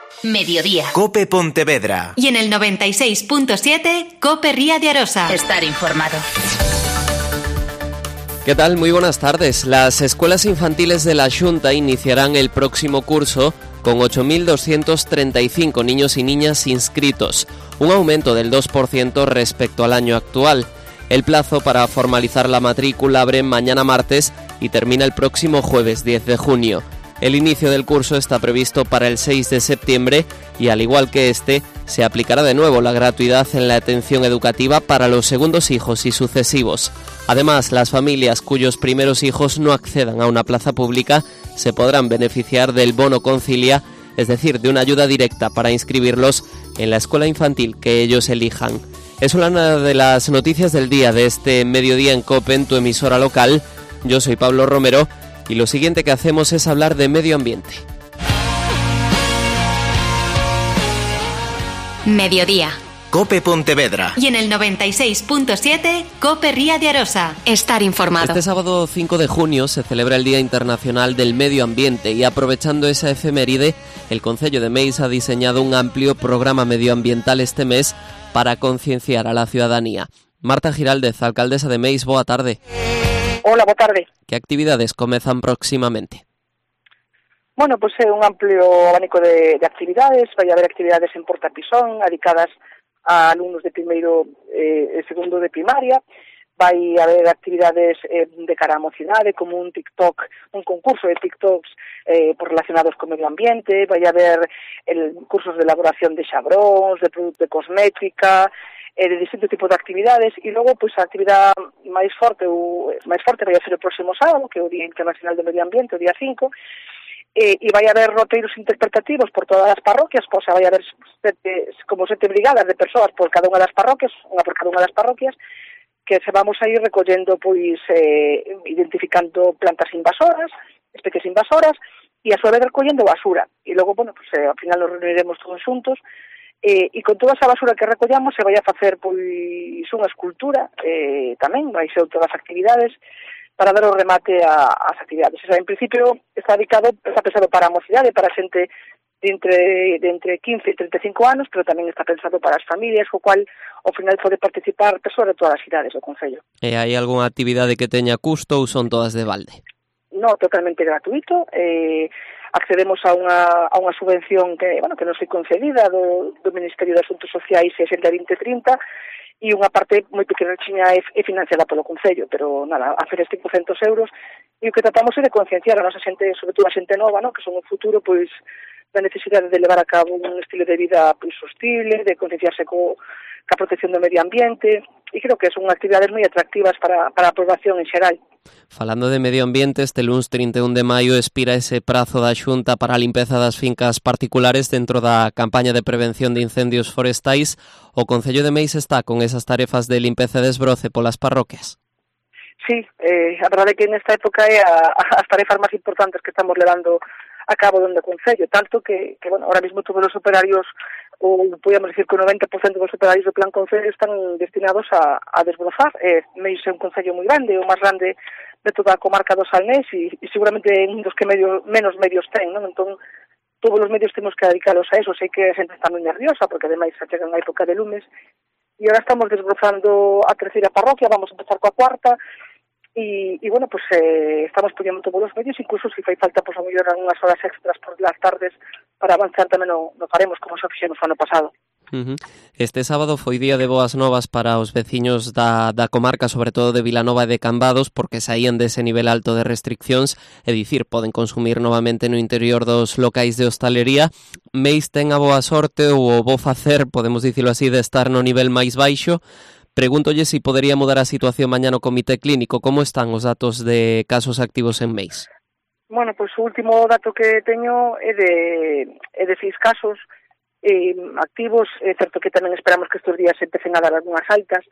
Mediodía. COPE Pontevedra. Y en el 96.7, COPE Ría de Arosa. Estar informado. ¿Qué tal? Muy buenas tardes. Las escuelas infantiles de la Xunta iniciarán el próximo curso con 8.235 niños y niñas inscritos, un aumento del 2% respecto al año actual. El plazo para formalizar la matrícula abre mañana martes y termina el próximo jueves 10 de junio. El inicio del curso está previsto para el 6 de septiembre y, al igual que este, se aplicará de nuevo la gratuidad en la atención educativa para los segundos hijos y sucesivos. Además, las familias cuyos primeros hijos no accedan a una plaza pública se podrán beneficiar del bono concilia, es decir, de una ayuda directa para inscribirlos en la escuela infantil que ellos elijan. Es una de las noticias del día de este mediodía en COPE, en tu emisora local. Yo soy Pablo Romero. Y lo siguiente que hacemos es hablar de medio ambiente. Mediodía. COPE Pontevedra. Y en el 96.7, COPE Ría de Arosa. Estar informado. Este sábado 5 de junio se celebra el Día Internacional del Medio Ambiente y, aprovechando esa efeméride, el Concello de Meis ha diseñado un amplio programa medioambiental este mes para concienciar a la ciudadanía. Marta Giraldez, alcaldesa de Meis, boa tarde. Hola, boa tarde. Que actividades comezan próximamente? Bueno, pois é un amplio abanico de actividades. Vai haber actividades en Porta Pisón dedicadas a alumnos de primeiro e segundo de primaria. Vai haber actividades de cara á mocidade, como un concurso de TikToks relacionados con medio ambiente. Vai haber cursos de elaboración de xabróns, de produto de cosmética, de distintos tipos de actividades, e logo pois a actividade máis forte vai a ser o próximo sábado, que é o Día Internacional do Medio Ambiente, o día 5, e vai haber roteiros interpretativos por todas as parroquias, pois vai haber sete brigadas de persoas por cada unha das parroquias, unha por cada unha das parroquias, que se vamos a ir recollendo, pois, identificando plantas invasoras, especies invasoras, e a súa vez recollendo basura. E logo, bueno, pois, ao final nos reuniremos todos xuntos, e con toda esa basura que recollamos se vai a facer pois unha escultura, tamén vai ser todas as actividades para dar o remate ás actividades. O sea, en principio está pensado para a mocidade, para a xente de entre 15 e 35 anos, pero tamén está pensado para as familias, co cual ao final pode participar persoas de todas as idades do Concello. E hai algunha actividade que teña custo ou son todas de balde? No, totalmente gratuito. Accedemos a unha subvención que nos foi concedida do Ministerio de Asuntos Sociais e Xente 2030, e unha parte moi pequeniña é financiada polo Concello, pero nada, a hacer 500 euros, e o que tratamos é de concienciar a nosa xente, sobre todo a xente nova, que son o futuro, pois, da necesidade de levar a cabo un estilo de vida pois sostible, de concienciarse ca protección do medio ambiente, e creo que son actividades moi atractivas para a población en xeral. Falando de medio ambiente, este luns 31 de maio expira ese prazo da Xunta para a limpeza das fincas particulares dentro da campaña de prevención de incendios forestais. O Concello de Meis está con esas tarefas de limpeza e desbroce polas parroquias. Sí, a verdade é que nesta época é as tarefas máis importantes que estamos levando a cabo dentro do Concello, tanto que ahora mismo todos os operarios, ou podemos decir que o 90% dos operarios do Plan Concello están destinados a desbrozar. Meis é un concello moi grande, o máis grande de toda a comarca do Salnés, e seguramente un dos que menos medios ten, non? Entón, todos os medios temos que dedicalos a eso. Sei que a xente está moi nerviosa, porque ademais se chegan a época de lumes, e agora estamos desbrozando a terceira parroquia, vamos a empezar coa cuarta, e bueno, pues estamos poniendo todos os medios, incluso se fai falta, pues a mellor unhas horas extras por las tardes para avanzar tamén no faremos, como se fixemos o ano pasado. Este sábado foi día de boas novas para os veciños da comarca, sobre todo de Vilanova e de Cambados, porque saían dese nivel alto de restriccións, é dicir, poden consumir novamente no interior dos locais de hostalería. Meis ten a boa sorte ou o bo facer, podemos dicilo así, de estar no nivel máis baixo. Pregúntolle se podería mudar a situación mañá no comité clínico. Como están os datos de casos activos en Meis? Bueno, pois o último dato que teño é de 6 casos activos. É certo que tamén esperamos que estes días se empecen a dar algunhas altas.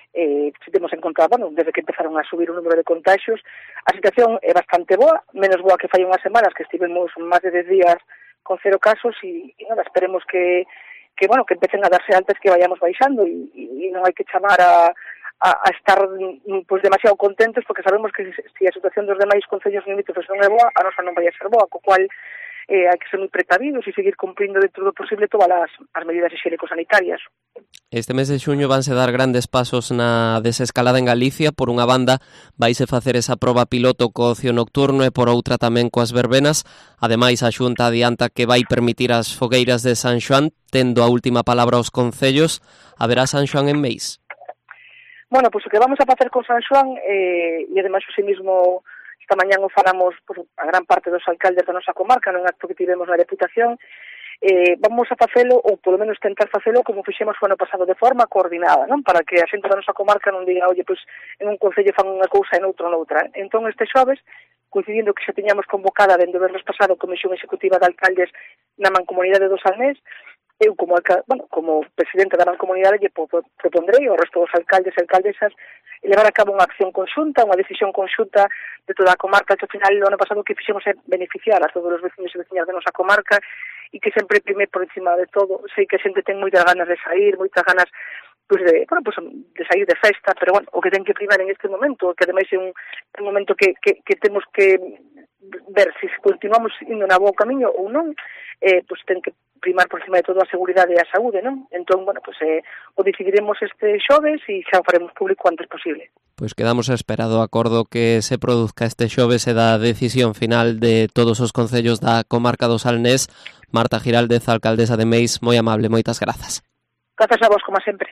Se temos en conta, desde que empezaron a subir o número de contagios, a situación é bastante boa, menos boa que fai unhas semanas, que estivemos máis de 10 días con 0 casos, e nada, esperemos que empecen a darse altas, que vayamos baixando, e non hai que chamar a estar pues demasiado contentos, porque sabemos que se a situación dos demais concellos limítrofes non é boa, a nosa non vai a ser boa, co cual hai que ser moi precavidos e seguir cumprindo dentro do posible todas as medidas higiénico-sanitarias. Este mes de xuño vanse dar grandes pasos na desescalada en Galicia. Por unha banda, vaise facer esa proba piloto co ocio nocturno e por outra tamén coas verbenas. Ademais, a Xunta adianta que vai permitir as fogueiras de San Xoán, tendo a última palabra aos concellos. Haberá San Xoán en Meis? Bueno, pois o que vamos a facer con San Xoán, e ademais o mismo esta mañán o falamos por a gran parte dos alcaldes da nosa comarca, nun acto que tivemos na Deputación, vamos a facelo, ou polo menos tentar facelo como fixemos o ano pasado, de forma coordinada, non? Para que a xente da nosa comarca non diga, oye, pois en un concello fan unha cousa e noutro noutra. Entón, este xoves, coincidindo que xa tiñamos convocada dende o vernos pasado a Comisión Executiva de Alcaldes na Mancomunidade do Salnés, eu como presidenta da Mancomunidade lle propondrei ao resto dos alcaldes e alcaldesas levar a cabo unha acción conxunta, unha decisión conxunta de toda a comarca, que ao final o ano pasado que fixemos é beneficiar a todos os vecinos e veciñas da nosa comarca, e que sempre prime por encima de todo. Sei que a xente ten moitas ganas de sair, moitas ganas de sair de festa, pero bueno, o que ten que primar en este momento, que ademais é un momento que temos que ver se continuamos indo na bo camiño ou non, pois ten que primar por cima de todo a seguridade e a saúde, non? Entón, bueno, pois o decidiremos este xoves e xa o faremos público antes posible. Pois quedamos a espera do acordo que se produzca este xoves e da decisión final de todos os concellos da comarca do Salnés. Marta Giraldez, alcaldesa de Meis, moi amable, moitas grazas. Grazas a vos, como sempre.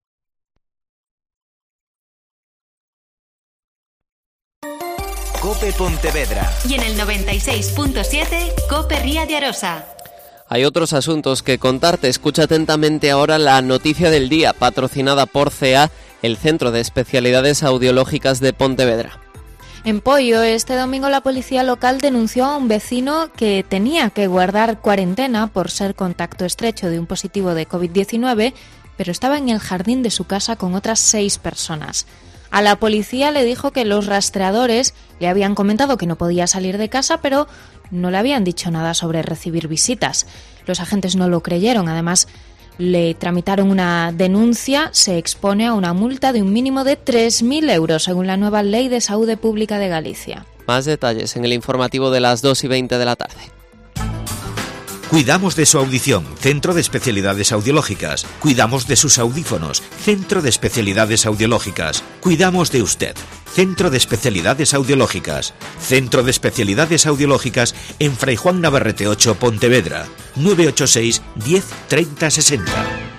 COPE Pontevedra. Y en el 96.7, COPE Ría de Arosa. Hay otros asuntos que contarte. Escucha atentamente ahora la noticia del día, patrocinada por CEA, el Centro de Especialidades Audiológicas de Pontevedra. En Poio, este domingo la policía local denunció a un vecino que tenía que guardar cuarentena por ser contacto estrecho de un positivo de COVID-19, pero estaba en el jardín de su casa con otras 6 personas. A la policía le dijo que los rastreadores le habían comentado que no podía salir de casa, pero no le habían dicho nada sobre recibir visitas. Los agentes no lo creyeron, además le tramitaron una denuncia, se expone a una multa de un mínimo de 3.000 euros, según la nueva Ley de Saúde Pública de Galicia. Más detalles en el informativo de las 2:20 de la tarde. Cuidamos de su audición, Centro de Especialidades Audiológicas. Cuidamos de sus audífonos, Centro de Especialidades Audiológicas. Cuidamos de usted, Centro de Especialidades Audiológicas. Centro de Especialidades Audiológicas en Fray Juan Navarrete 8, Pontevedra. 986 10 30 60.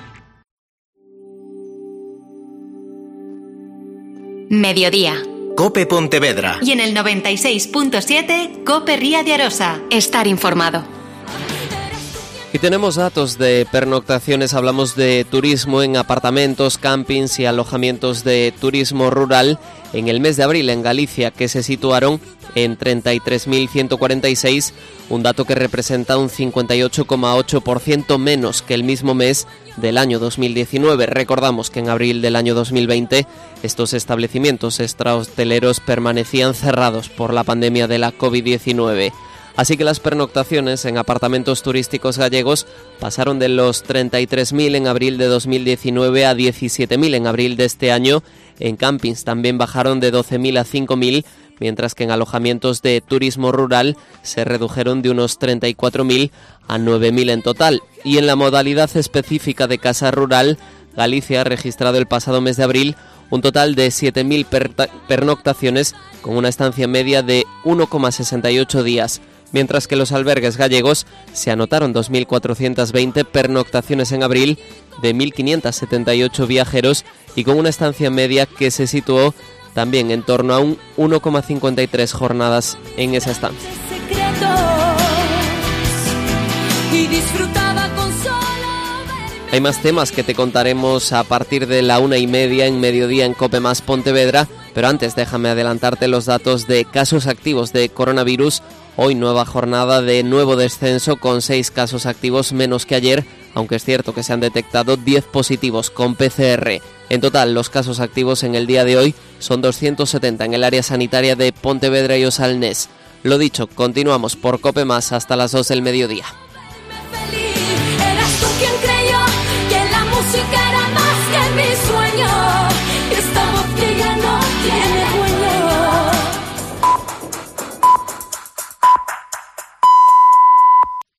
Mediodía. COPE Pontevedra. Y en el 96.7, COPE Ría de Arosa. Estar informado. Y tenemos datos de pernoctaciones, hablamos de turismo en apartamentos, campings y alojamientos de turismo rural en el mes de abril en Galicia, que se situaron en 33.146, un dato que representa un 58,8% menos que el mismo mes del año 2019. Recordamos que en abril del año 2020 estos establecimientos extrahosteleros permanecían cerrados por la pandemia de la COVID-19. Así que las pernoctaciones en apartamentos turísticos gallegos pasaron de los 33.000 en abril de 2019 a 17.000 en abril de este año. En campings también bajaron de 12.000 a 5.000, mientras que en alojamientos de turismo rural se redujeron de unos 34.000 a 9.000 en total. Y en la modalidad específica de casa rural, Galicia ha registrado el pasado mes de abril un total de 7.000 pernoctaciones con una estancia media de 1,68 días. Mientras que los albergues gallegos se anotaron 2.420 pernoctaciones en abril de 1.578 viajeros y con una estancia media que se situó también en torno a un 1,53 jornadas en esa estancia. Hay más temas que te contaremos a partir de la 1:30 en Mediodía en COPE Más Pontevedra, pero antes déjame adelantarte los datos de casos activos de coronavirus. Hoy nueva jornada de nuevo descenso con 6 casos activos menos que ayer, aunque es cierto que se han detectado 10 positivos con PCR. En total, los casos activos en el día de hoy son 270 en el área sanitaria de Pontevedra y Osalnés. Lo dicho, continuamos por COPE Más hasta las 2 del mediodía. Eras tú quien creyó que la música era más que mis sueños.